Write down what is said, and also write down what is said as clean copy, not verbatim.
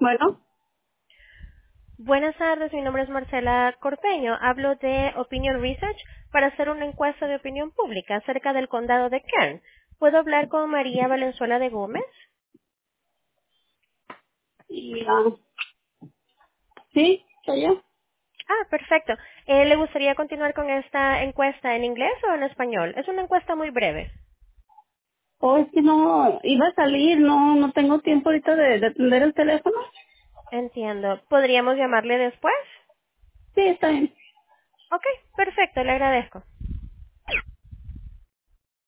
Bueno, Buenas tardes, mi nombre es Marcela Corpeño. Hablo de Opinion Research para hacer una encuesta de opinión pública acerca del condado de Kern. ¿Puedo hablar con María Valenzuela de Gómez? y, sí, soy yo. Ah, perfecto. ¿Le gustaría continuar con esta encuesta en inglés o en español? Es una encuesta muy breve. Oh, es que no, iba a salir, no tengo tiempo ahorita de atender el teléfono. Entiendo. ¿Podríamos llamarle después? Sí, está bien. Ok, perfecto, le agradezco.